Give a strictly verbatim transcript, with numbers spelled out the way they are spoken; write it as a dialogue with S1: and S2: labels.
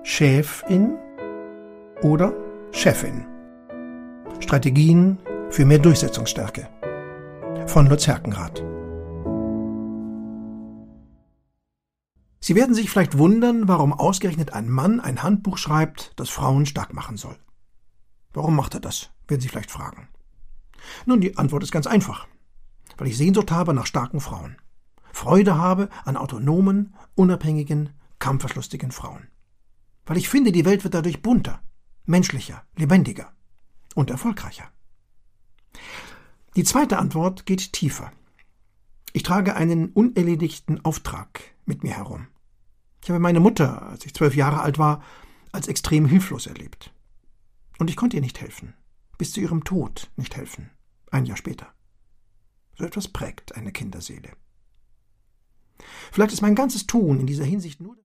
S1: Schäfin oder Chefin. Strategien für mehr Durchsetzungsstärke. Von Lutz Herkenrath. Sie werden sich vielleicht wundern, warum ausgerechnet ein Mann ein Handbuch schreibt, das Frauen stark machen soll. Warum macht er das, werden Sie vielleicht fragen. Nun, die Antwort ist ganz einfach. Weil ich Sehnsucht habe nach starken Frauen. Freude habe an autonomen, unabhängigen, kampferlustigen Frauen. Weil ich finde, die Welt wird dadurch bunter, menschlicher, lebendiger und erfolgreicher. Die zweite Antwort geht tiefer. Ich trage einen unerledigten Auftrag mit mir herum. Ich habe meine Mutter, als ich zwölf Jahre alt war, als extrem hilflos erlebt. Und ich konnte ihr nicht helfen, bis zu ihrem Tod nicht helfen, ein Jahr später. So etwas prägt eine Kinderseele. Vielleicht ist mein ganzes Tun in dieser Hinsicht nur